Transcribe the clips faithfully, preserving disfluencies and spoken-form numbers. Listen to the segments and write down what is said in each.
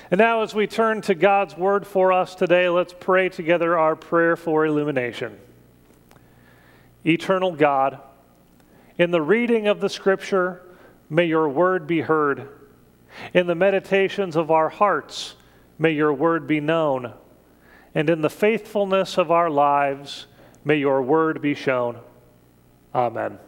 And now as we turn to God's word for us today, let's pray together our prayer for illumination. Eternal God, in the reading of the Scripture, may your word be heard. In the meditations of our hearts, may your word be known. And in the faithfulness of our lives, may your word be shown. Amen.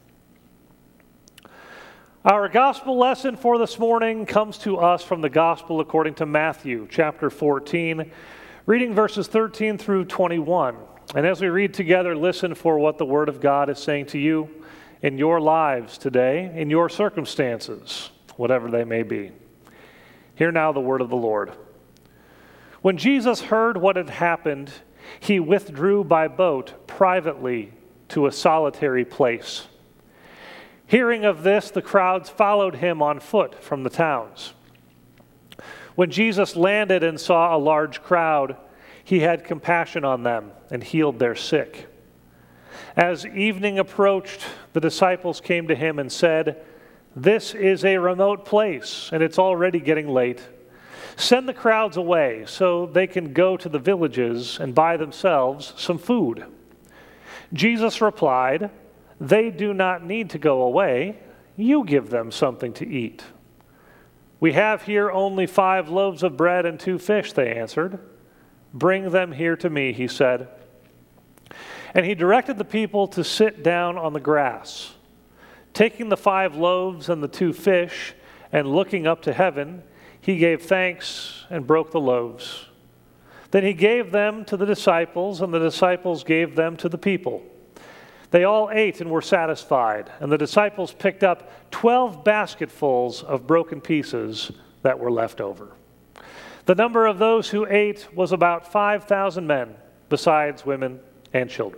Our gospel lesson for this morning comes to us from the gospel according to Matthew, chapter fourteen, reading verses thirteen through twenty-one. And as we read together, listen for what the Word of God is saying to you in your lives today, in your circumstances, whatever they may be. Hear now the word of the Lord. When Jesus heard what had happened, he withdrew by boat privately to a solitary place. Hearing of this, the crowds followed him on foot from the towns. When Jesus landed and saw a large crowd, he had compassion on them and healed their sick. As evening approached, the disciples came to him and said, "This is a remote place, and it's already getting late. Send the crowds away so they can go to the villages and buy themselves some food." Jesus replied, "They do not need to go away. You give them something to eat." "We have here only five loaves of bread and two fish," they answered. "Bring them here to me," he said. And he directed the people to sit down on the grass. Taking the five loaves and the two fish, and looking up to heaven, he gave thanks and broke the loaves. Then he gave them to the disciples, and the disciples gave them to the people. They all ate and were satisfied, and the disciples picked up twelve basketfuls of broken pieces that were left over. The number of those who ate was about five thousand men, besides women and children.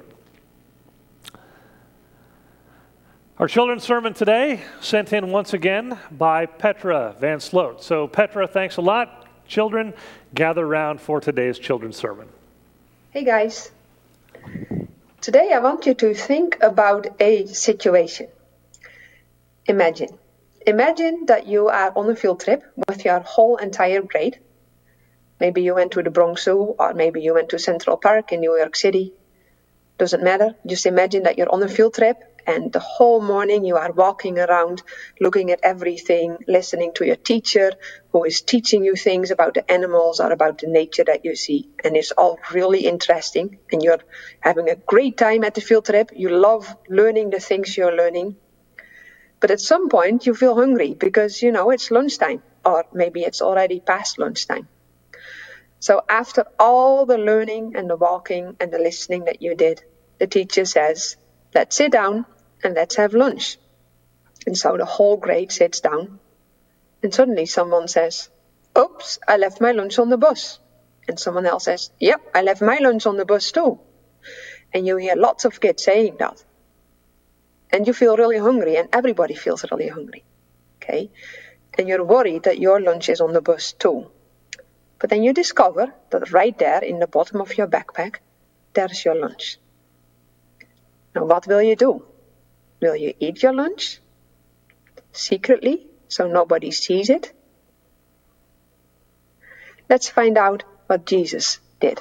Our children's sermon today, sent in once again by Petra Van Sloot. So Petra, thanks a lot. Children, gather around for today's children's sermon. Hey guys. Today I want you to think about a situation. Imagine. Imagine that you are on a field trip with your whole entire grade. Maybe you went to the Bronx Zoo, or maybe you went to Central Park in New York City. Doesn't matter. Just imagine that you're on a field trip and the whole morning you are walking around, looking at everything, listening to your teacher who is teaching you things about the animals or about the nature that you see. And it's all really interesting and you're having a great time at the field trip. You love learning the things you're learning. But at some point you feel hungry because, you know, it's lunchtime, or maybe it's already past lunchtime. So after all the learning and the walking and the listening that you did, the teacher says, "Let's sit down and let's have lunch." And so the whole grade sits down, and suddenly someone says, "Oops, I left my lunch on the bus." And someone else says, "Yep, I left my lunch on the bus too." And you hear lots of kids saying that. And you feel really hungry, and everybody feels really hungry. Okay? And you're worried that your lunch is on the bus too. But then you discover that right there in the bottom of your backpack, there's your lunch. Now what will you do? Will you eat your lunch? Secretly, so nobody sees it? Let's find out what Jesus did.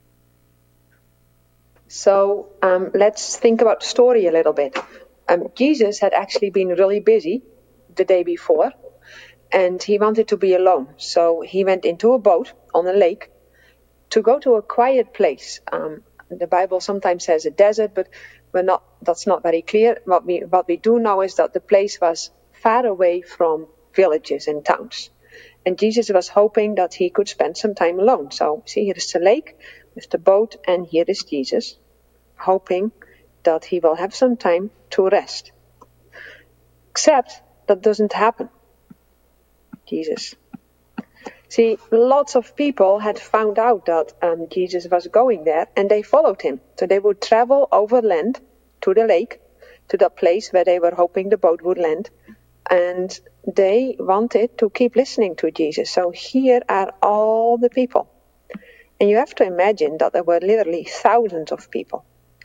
So um, let's think about the story a little bit. Um, Jesus had actually been really busy the day before, and he wanted to be alone. So he went into a boat on a lake to go to a quiet place. Um, the Bible sometimes says a desert, but we're not, that's not very clear. What we, what we do know is that the place was far away from villages and towns. And Jesus was hoping that he could spend some time alone. So see, here is the lake with the boat, and here is Jesus, hoping that he will have some time to rest. Except that doesn't happen. Jesus. See, lots of people had found out that um, Jesus was going there, and they followed him. So they would travel overland to the lake, to the place where they were hoping the boat would land. And they wanted to keep listening to Jesus. So here are all the people. And you have to imagine that there were literally thousands of people.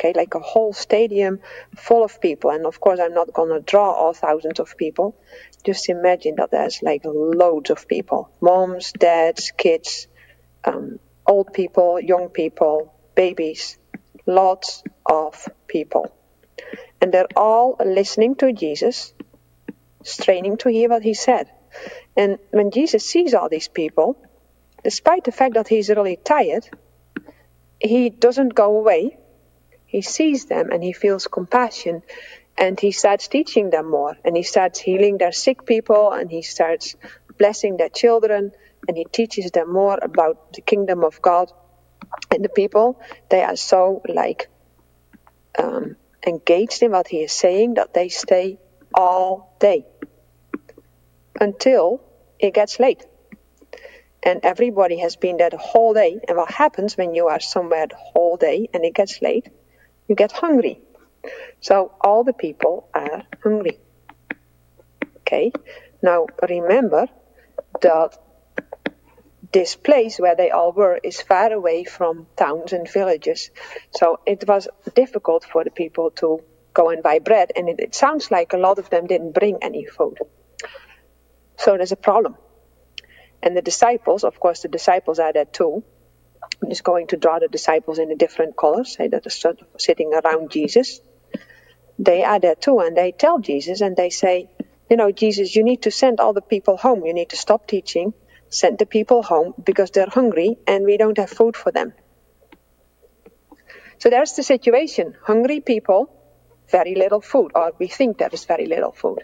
okay, like a whole stadium full of people. And of course, I'm not going to draw all thousands of people. Just imagine that there's like loads of people, moms, dads, kids, um, old people, young people, babies, lots of people. And they're all listening to Jesus, straining to hear what he said. And when Jesus sees all these people, despite the fact that he's really tired, he doesn't go away. He sees them and he feels compassion, and he starts teaching them more, and he starts healing their sick people, and he starts blessing their children, and he teaches them more about the kingdom of God. And the people, they are so like um, engaged in what he is saying that they stay all day until it gets late. And everybody has been there the whole day. And what happens when you are somewhere the whole day and it gets late? You get hungry. So all the people are hungry. Okay, now remember that this place where they all were is far away from towns and villages. So it was difficult for the people to go and buy bread. And it, it sounds like a lot of them didn't bring any food. So there's a problem. And the disciples, of course, the disciples are there too. I'm just going to draw the disciples in the different colors, say that are sitting around Jesus. They are there too, and they tell Jesus, and they say, you know, Jesus, you need to send all the people home. You need to stop teaching, send the people home, because they're hungry and we don't have food for them. So there's the situation. Hungry people, very little food, or we think there is very little food.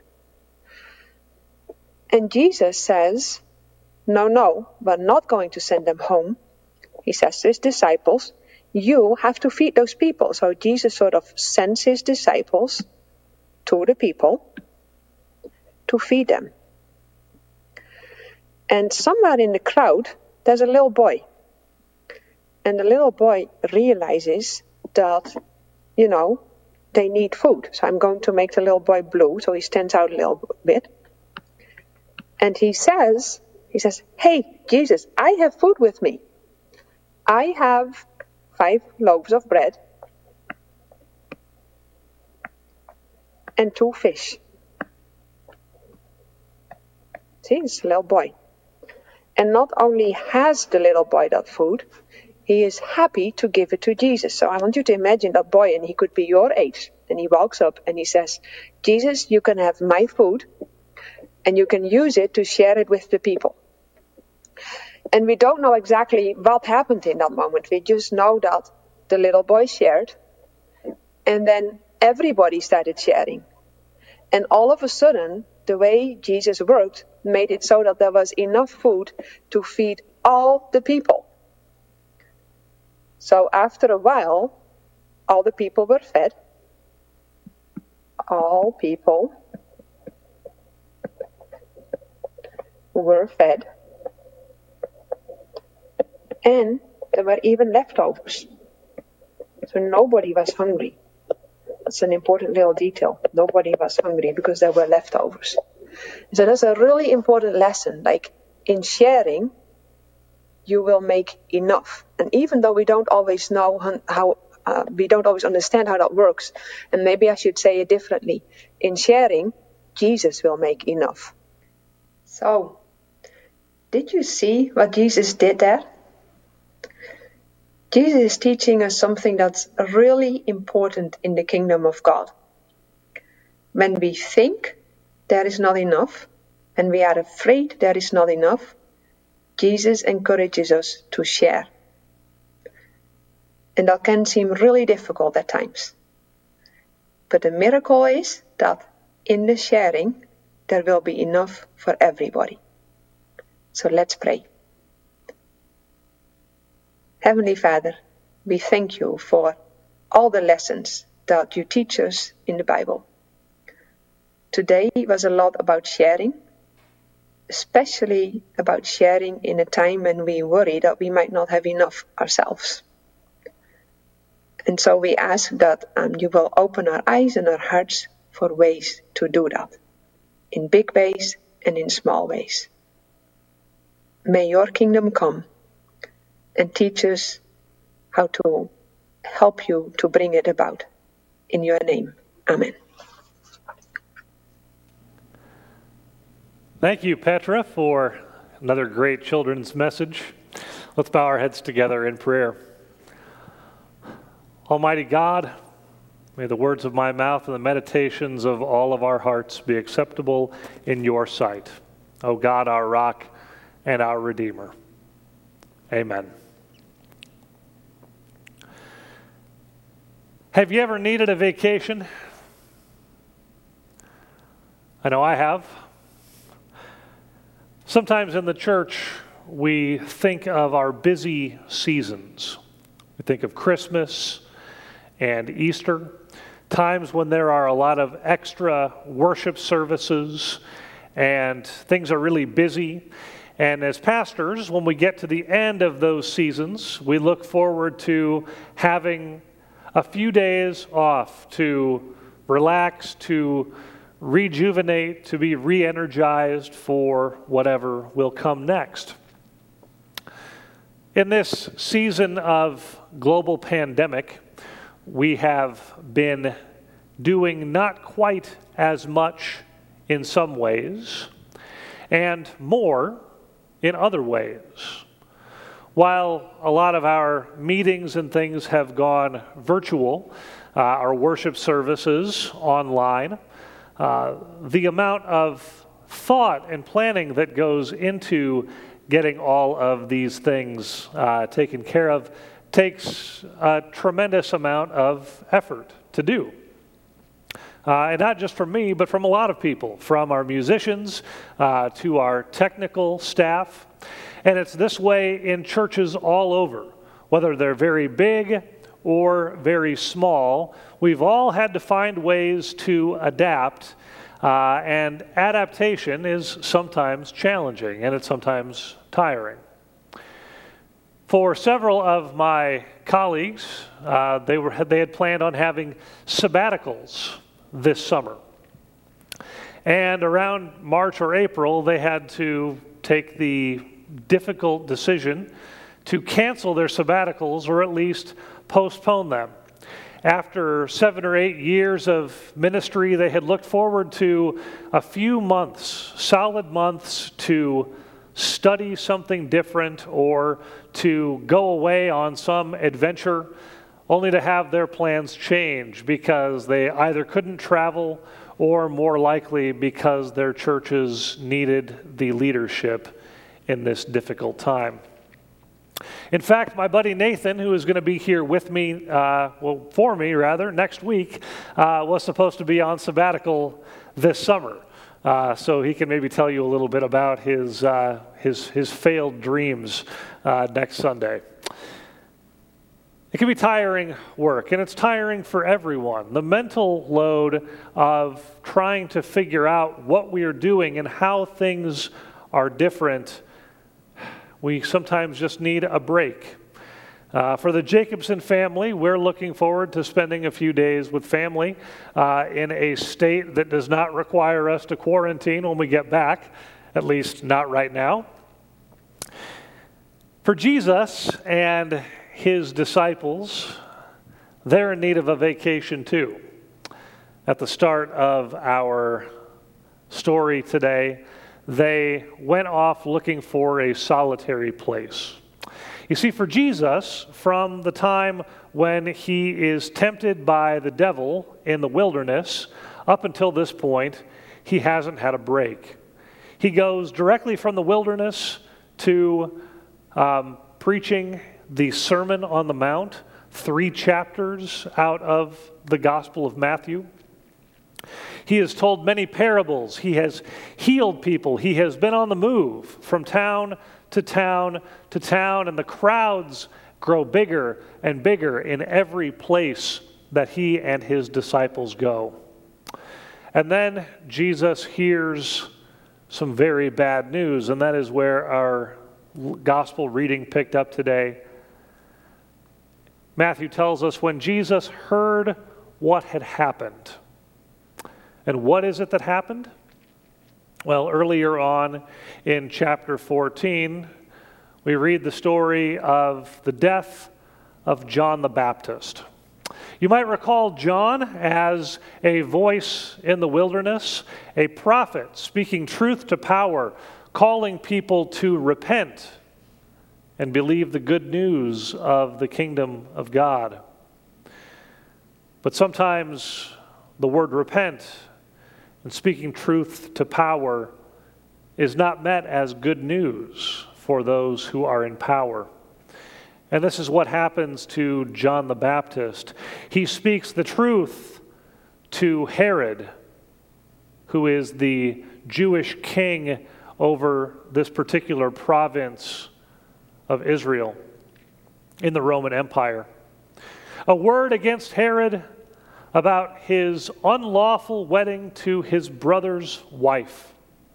And Jesus says, no, no, we're not going to send them home. He says to his disciples, you have to feed those people. So Jesus sort of sends his disciples to the people to feed them. And somewhere in the crowd, there's a little boy. And the little boy realizes that, you know, they need food. So I'm going to make the little boy blue, so he stands out a little bit. And he says, he says, hey, Jesus, I have food with me. I have five loaves of bread and two fish. See, it's a little boy. And not only has the little boy that food, he is happy to give it to Jesus. So I want you to imagine that boy, and he could be your age. And he walks up and he says, Jesus, you can have my food and you can use it to share it with the people. And we don't know exactly what happened in that moment. We just know that the little boy shared, and then everybody started sharing. And all of a sudden, the way Jesus worked made it so that there was enough food to feed all the people. So after a while, all the people were fed. All people were fed. And there were even leftovers. So nobody was hungry. That's an important little detail. Nobody was hungry because there were leftovers. So that's a really important lesson. Like in sharing, you will make enough. And even though we don't always know how, uh, we don't always understand how that works. And maybe I should say it differently. In sharing, Jesus will make enough. So, did you see what Jesus did there? Jesus is teaching us something that's really important in the kingdom of God. When we think there is not enough, and we are afraid there is not enough, Jesus encourages us to share. And that can seem really difficult at times. But the miracle is that in the sharing, there will be enough for everybody. So let's pray. Heavenly Father, we thank you for all the lessons that you teach us in the Bible. Today was a lot about sharing, especially about sharing in a time when we worry that we might not have enough ourselves. And so we ask that um, you will open our eyes and our hearts for ways to do that, in big ways and in small ways. May your kingdom come and teach us how to help you to bring it about. In your name, amen. Thank you, Petra, for another great children's message. Let's bow our heads together in prayer. Almighty God, may the words of my mouth and the meditations of all of our hearts be acceptable in your sight. O God, our rock and our Redeemer. Amen. Have you ever needed a vacation? I know I have. Sometimes in the church, we think of our busy seasons. We think of Christmas and Easter, times when there are a lot of extra worship services and things are really busy. And as pastors, when we get to the end of those seasons, we look forward to having a few days off to relax, to rejuvenate, to be re-energized for whatever will come next. In this season of global pandemic, we have been doing not quite as much in some ways, and more in other ways. While a lot of our meetings and things have gone virtual, uh, our worship services online, Uh, the amount of thought and planning that goes into getting all of these things uh, taken care of takes a tremendous amount of effort to do. Uh, and not just from me, but from a lot of people, from our musicians uh, to our technical staff. And it's this way in churches all over, whether they're very big or very small. We've all had to find ways to adapt, uh, and adaptation is sometimes challenging, and it's sometimes tiring. For several of my colleagues, uh, they were they had planned on having sabbaticals this summer. And around March or April, they had to take the difficult decision to cancel their sabbaticals or at least postpone them. After seven or eight years of ministry, they had looked forward to a few months, solid months, to study something different or to go away on some adventure, only to have their plans change because they either couldn't travel or more likely because their churches needed the leadership in this difficult time. In fact, my buddy Nathan, who is going to be here with me, uh, well, for me rather, next week, uh, was supposed to be on sabbatical this summer. Uh, so he can maybe tell you a little bit about his uh, his his failed dreams uh, next Sunday. It can be tiring work, and it's tiring for everyone. The mental load of trying to figure out what we are doing and how things are different. We sometimes just need a break. Uh, for the Jacobson family, we're looking forward to spending a few days with family uh, in a state that does not require us to quarantine when we get back, at least not right now. For Jesus and his disciples, they're in need of a vacation too. At the start of our story today, they went off looking for a solitary place. You see, for Jesus, from the time when he is tempted by the devil in the wilderness, up until this point, he hasn't had a break. He goes directly from the wilderness to um, preaching the Sermon on the Mount, three chapters out of the Gospel of Matthew. He has told many parables. He has healed people. He has been on the move from town to town to town, and the crowds grow bigger and bigger in every place that he and his disciples go. And then Jesus hears some very bad news, and that is where our gospel reading picked up today. Matthew tells us when Jesus heard what had happened. And what is it that happened? Well, earlier on in chapter fourteen, we read the story of the death of John the Baptist. You might recall John as a voice in the wilderness, a prophet speaking truth to power, calling people to repent and believe the good news of the kingdom of God. But sometimes the word repent and speaking truth to power is not met as good news for those who are in power. And this is what happens to John the Baptist. He speaks the truth to Herod, who is the Jewish king over this particular province of Israel in the Roman Empire. A word against Herod about his unlawful wedding to his brother's wife.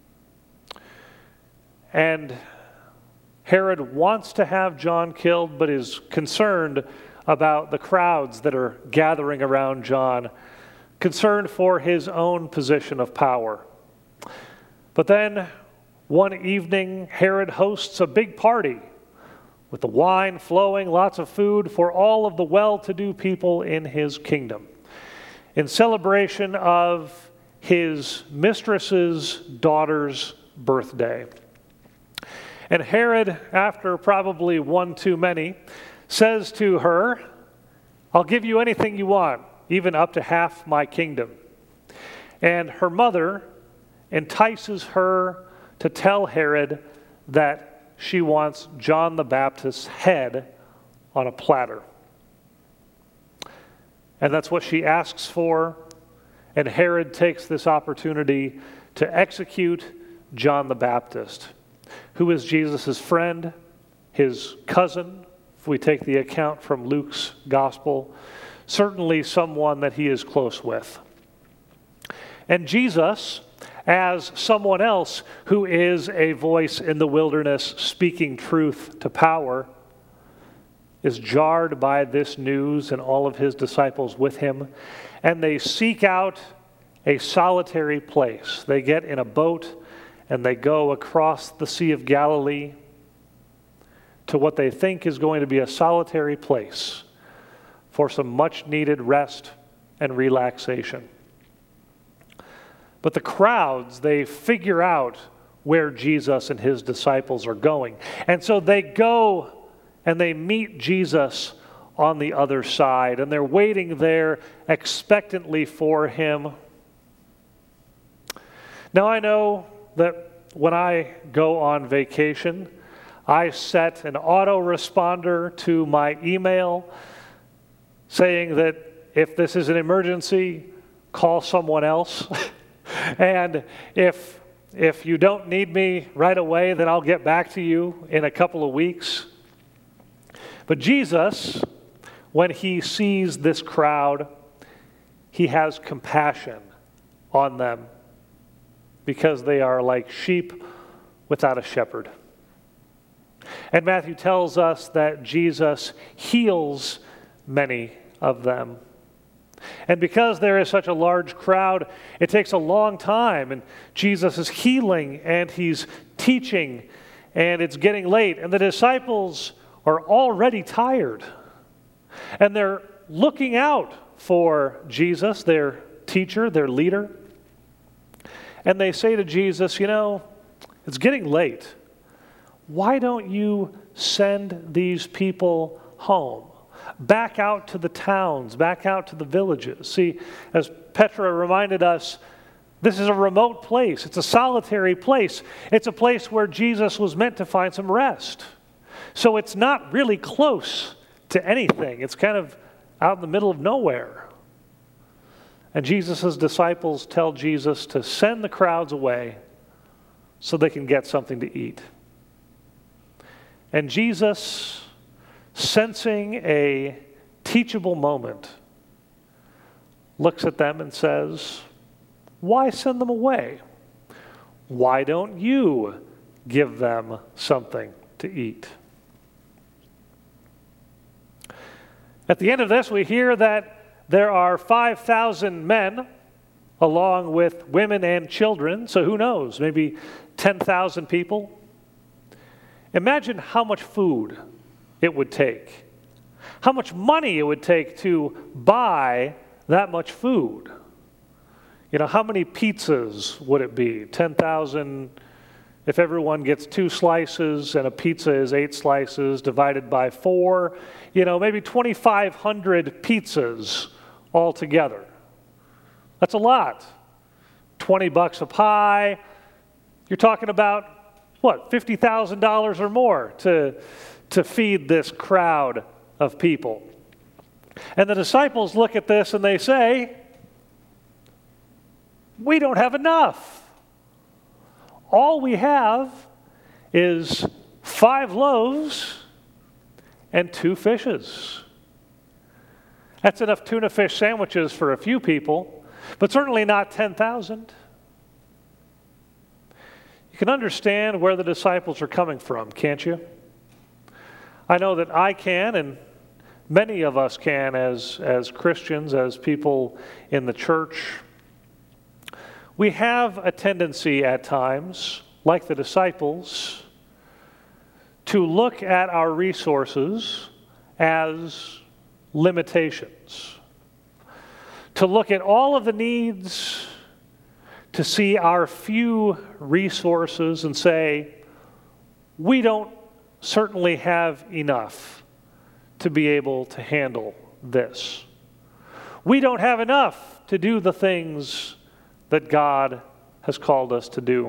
And Herod wants to have John killed, but is concerned about the crowds that are gathering around John, concerned for his own position of power. But then, one evening, Herod hosts a big party with the wine flowing, lots of food for all of the well-to-do people in his kingdom, in celebration of his mistress's daughter's birthday. And Herod, after probably one too many, says to her, "I'll give you anything you want, even up to half my kingdom." And her mother entices her to tell Herod that she wants John the Baptist's head on a platter. And that's what she asks for. And Herod takes this opportunity to execute John the Baptist, who is Jesus' friend, his cousin, if we take the account from Luke's gospel, certainly someone that he is close with. And Jesus, as someone else who is a voice in the wilderness speaking truth to power, is jarred by this news, and all of his disciples with him, and they seek out a solitary place. They get in a boat and they go across the Sea of Galilee to what they think is going to be a solitary place for some much-needed rest and relaxation. But the crowds, they figure out where Jesus and his disciples are going. And so they go and they meet Jesus on the other side, and they're waiting there expectantly for him. Now I know that when I go on vacation, I set an autoresponder to my email saying that if this is an emergency, call someone else. And if if you don't need me right away, then I'll get back to you in a couple of weeks. But Jesus, when he sees this crowd, he has compassion on them, because they are like sheep without a shepherd. And Matthew tells us that Jesus heals many of them. And because there is such a large crowd, it takes a long time, and Jesus is healing and he's teaching, and it's getting late, and the disciples are already tired. And they're looking out for Jesus, their teacher, their leader. And they say to Jesus, "You know, it's getting late. Why don't you send these people home? Back out to the towns, back out to the villages." See, as Petra reminded us, this is a remote place. It's a solitary place. It's a place where Jesus was meant to find some rest. So it's not really close to anything. It's kind of out in the middle of nowhere. And Jesus' disciples tell Jesus to send the crowds away so they can get something to eat. And Jesus, sensing a teachable moment, looks at them and says, "Why send them away? Why don't you give them something to eat?" At the end of this, we hear that there are five thousand men, along with women and children. So who knows, maybe ten thousand people. Imagine how much food it would take, how much money it would take to buy that much food. You know, how many pizzas would it be? ten thousand, if everyone gets two slices and a pizza is eight slices divided by four, you know, maybe twenty-five hundred pizzas altogether. That's a lot. twenty bucks a pie. You're talking about, what, fifty thousand dollars or more to, to feed this crowd of people. And the disciples look at this and they say, we don't have enough. All we have is five loaves and two fishes. That's enough tuna fish sandwiches for a few people, but certainly not ten thousand. You can understand where the disciples are coming from, can't you? I know that I can, and many of us can as, as Christians, as people in the church. We have a tendency at times, like the disciples, to look at our resources as limitations. To look at all of the needs, to see our few resources and say, we don't certainly have enough to be able to handle this. We don't have enough to do the things that God has called us to do.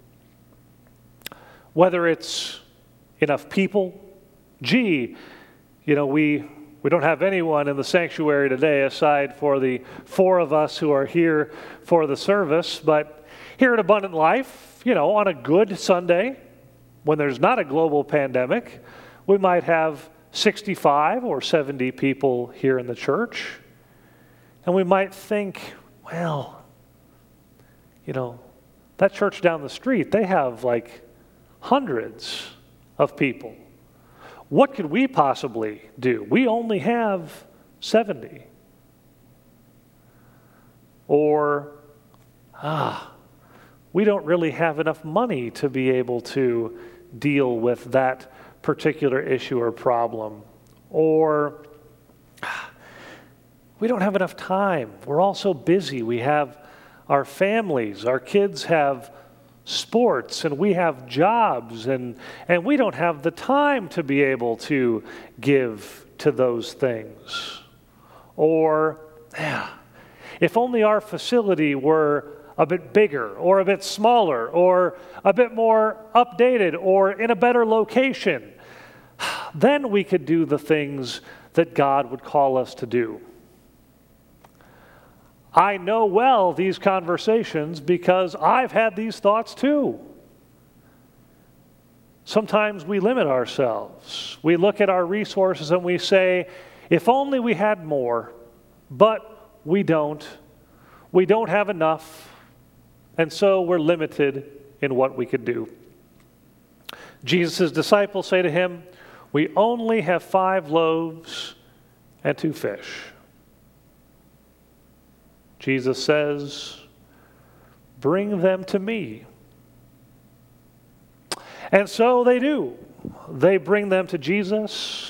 Whether it's enough people, gee, you know, we we don't have anyone in the sanctuary today aside for the four of us who are here for the service, but here at Abundant Life, you know, on a good Sunday, when there's not a global pandemic, we might have sixty-five or seventy people here in the church, and we might think, well, you know, that church down the street, they have like hundreds of people. What could we possibly do? We only have seventy. Or, ah, we don't really have enough money to be able to deal with that particular issue or problem. Or, ah, we don't have enough time. We're all so busy. We have our families, our kids have sports, and we have jobs, and, and we don't have the time to be able to give to those things. Or, yeah, if only our facility were a bit bigger, or a bit smaller, or a bit more updated, or in a better location, then we could do the things that God would call us to do. I know well these conversations because I've had these thoughts too. Sometimes we limit ourselves. We look at our resources and we say, if only we had more, but we don't. We don't have enough, and so we're limited in what we could do. Jesus' disciples say to him, we only have five loaves and two fish. Jesus says, bring them to me. And so they do. They bring them to Jesus.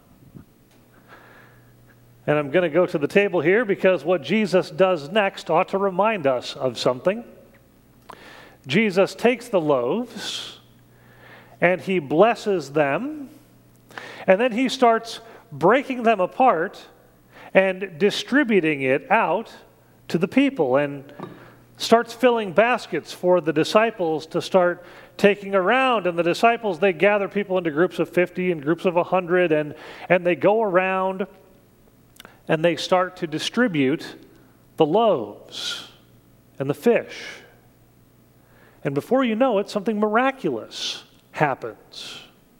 And I'm going to go to the table here because what Jesus does next ought to remind us of something. Jesus takes the loaves and he blesses them, and then he starts breaking them apart and distributing it out to the people, and starts filling baskets for the disciples to start taking around. And the disciples, they gather people into groups of fifty and groups of one hundred, and, and they go around and they start to distribute the loaves and the fish. And before you know it, something miraculous happens.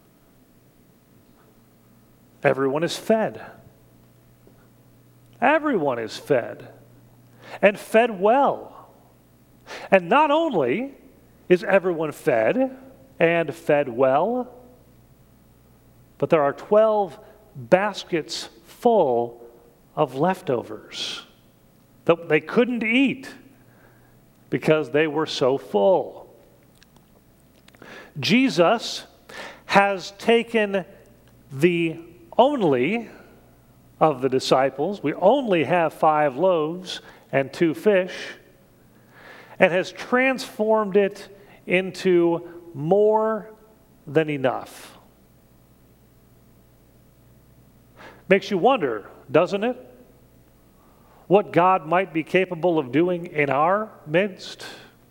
Everyone is fed. Everyone is fed. And fed well. And not only is everyone fed and fed well, but there are twelve baskets full of leftovers that they couldn't eat because they were so full. Jesus has taken the only of the disciples. We only have five loaves and two fish, and has transformed it into more than enough. Makes you wonder, doesn't it? What God might be capable of doing in our midst.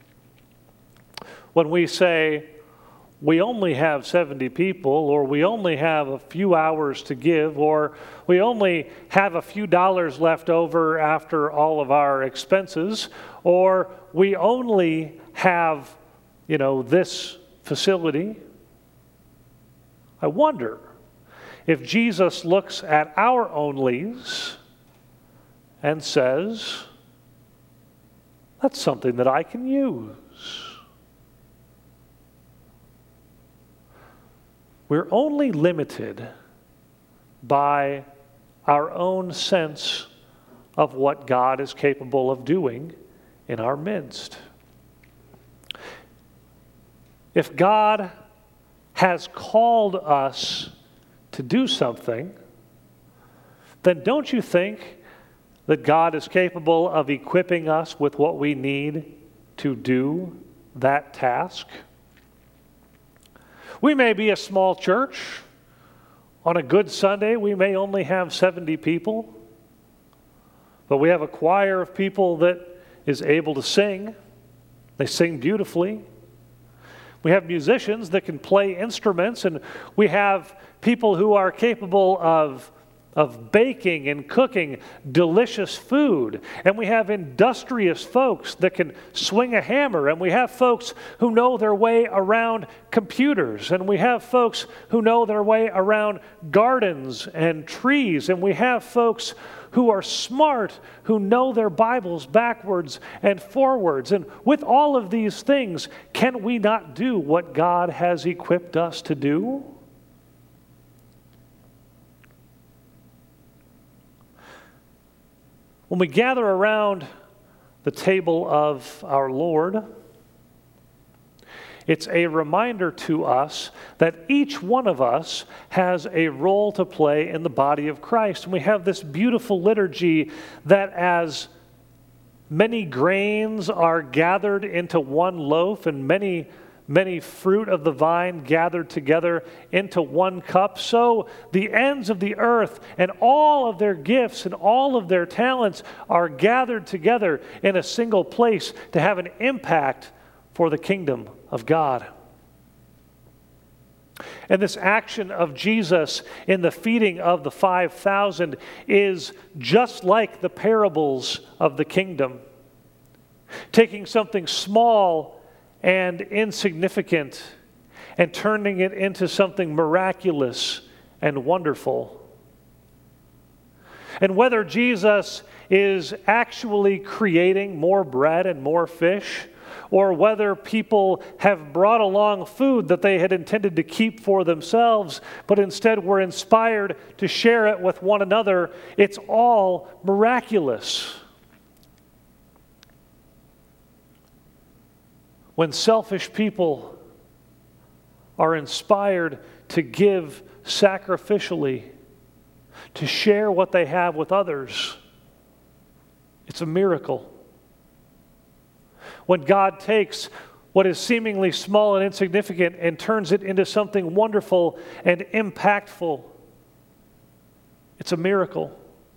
When we say, we only have seventy people, or we only have a few hours to give, or we only have a few dollars left over after all of our expenses, or we only have, you know, this facility. I wonder if Jesus looks at our onlys and says, that's something that I can use. We're only limited by our own sense of what God is capable of doing in our midst. If God has called us to do something, then don't you think that God is capable of equipping us with what we need to do that task? We may be a small church. On a good Sunday, we may only have seventy people, but we have a choir of people that is able to sing. They sing beautifully. We have musicians that can play instruments, and we have people who are capable of of baking and cooking delicious food. And we have industrious folks that can swing a hammer. And we have folks who know their way around computers. And we have folks who know their way around gardens and trees. And we have folks who are smart, who know their Bibles backwards and forwards. And with all of these things, can we not do what God has equipped us to do? When we gather around the table of our Lord, it's a reminder to us that each one of us has a role to play in the body of Christ. And we have this beautiful liturgy that as many grains are gathered into one loaf and many many fruit of the vine gathered together into one cup, so the ends of the earth and all of their gifts and all of their talents are gathered together in a single place to have an impact for the kingdom of God. And this action of Jesus in the feeding of the five thousand is just like the parables of the kingdom. Taking something small and insignificant and turning it into something miraculous and wonderful. And whether Jesus is actually creating more bread and more fish, or whether people have brought along food that they had intended to keep for themselves, but instead were inspired to share it with one another, it's all miraculous. When selfish people are inspired to give sacrificially, to share what they have with others, it's a miracle. When God takes what is seemingly small and insignificant and turns it into something wonderful and impactful, it's a miracle.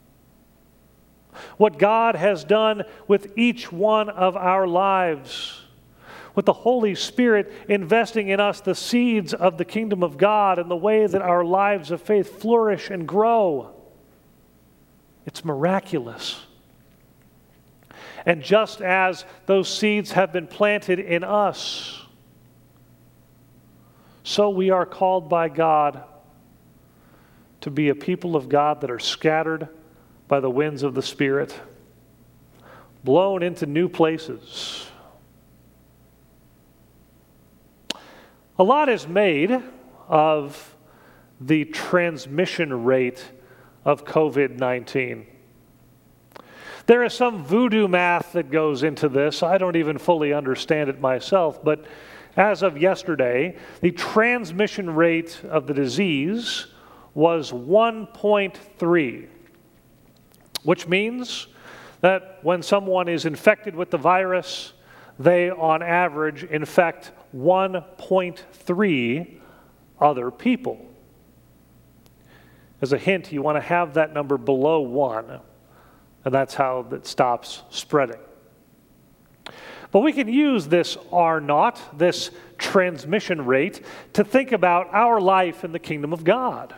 What God has done with each one of our lives, with the Holy Spirit investing in us the seeds of the kingdom of God and the way that our lives of faith flourish and grow, it's miraculous. And just as those seeds have been planted in us, so we are called by God to be a people of God that are scattered by the winds of the Spirit, blown into new places. A lot is made of the transmission rate of covid nineteen. There is some voodoo math that goes into this. I don't even fully understand it myself, but as of yesterday, the transmission rate of the disease was one point three. which means that when someone is infected with the virus, they on average infect one point three other people. As a hint, you want to have that number below one, and that's how it stops spreading. But we can use this R naught, this transmission rate, to think about our life in the kingdom of God.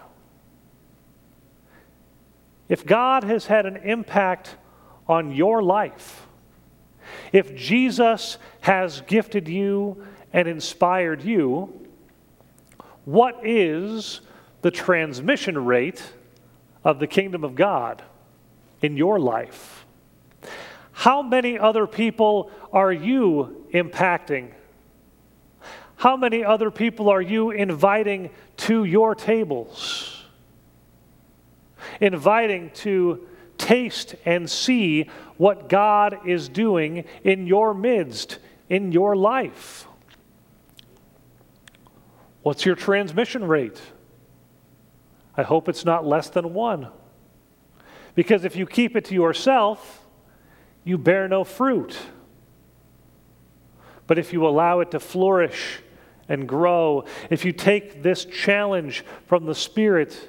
If God has had an impact on your life, if Jesus has gifted you and inspired you, what is the transmission rate of the kingdom of God in your life? How many other people are you impacting? How many other people are you inviting to your tables? Inviting to taste and see what God is doing in your midst, in your life. What's your transmission rate? I hope it's not less than one. Because if you keep it to yourself, you bear no fruit. But if you allow it to flourish and grow, if you take this challenge from the Spirit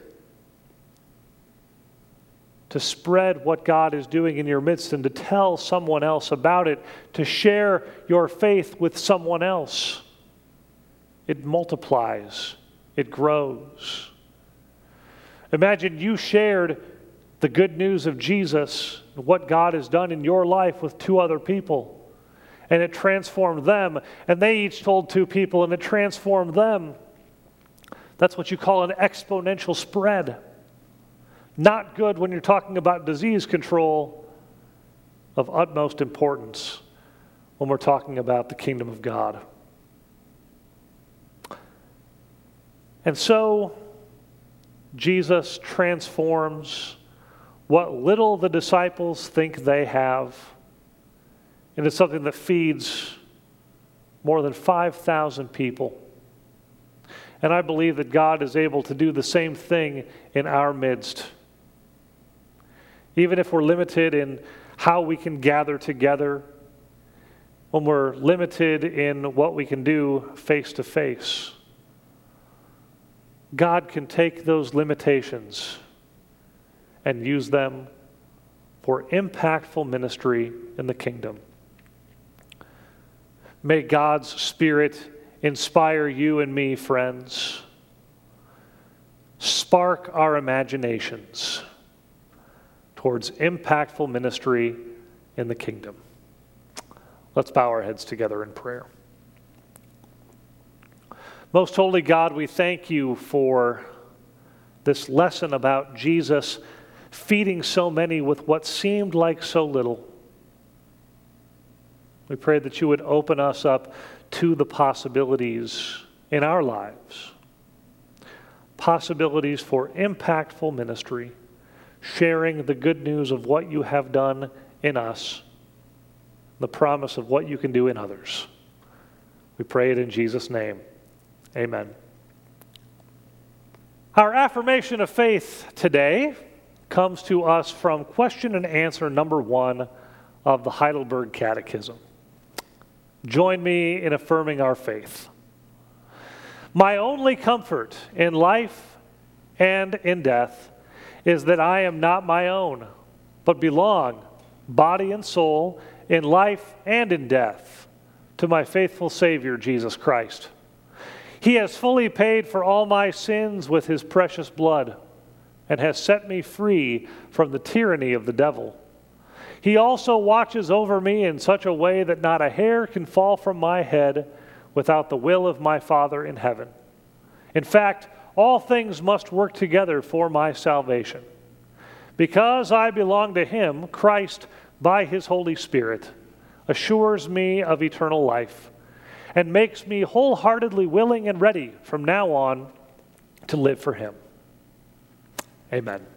to spread what God is doing in your midst and to tell someone else about it, to share your faith with someone else, it multiplies, it grows. Imagine you shared the good news of Jesus, what God has done in your life with two other people, and it transformed them, and they each told two people, and it transformed them. That's what you call an exponential spread. Not good when you're talking about disease control, of utmost importance when we're talking about the kingdom of God. And so, Jesus transforms what little the disciples think they have into something that feeds more than five thousand people. And I believe that God is able to do the same thing in our midst. Even if we're limited in how we can gather together, when we're limited in what we can do face to face, God can take those limitations and use them for impactful ministry in the kingdom. May God's Spirit inspire you and me, friends. Spark our imaginations towards impactful ministry in the kingdom. Let's bow our heads together in prayer. Most holy God, we thank you for this lesson about Jesus feeding so many with what seemed like so little. We pray that you would open us up to the possibilities in our lives. Possibilities for impactful ministry, sharing the good news of what you have done in us, the promise of what you can do in others. We pray it in Jesus' name. Amen. Our affirmation of faith today comes to us from question and answer number one of the Heidelberg Catechism. Join me in affirming our faith. My only comfort in life and in death is that I am not my own, but belong, body and soul, in life and in death, to my faithful Savior, Jesus Christ. He has fully paid for all my sins with his precious blood and has set me free from the tyranny of the devil. He also watches over me in such a way that not a hair can fall from my head without the will of my Father in heaven. In fact, all things must work together for my salvation. Because I belong to him, Christ, by his Holy Spirit, assures me of eternal life and makes me wholeheartedly willing and ready from now on to live for him. Amen.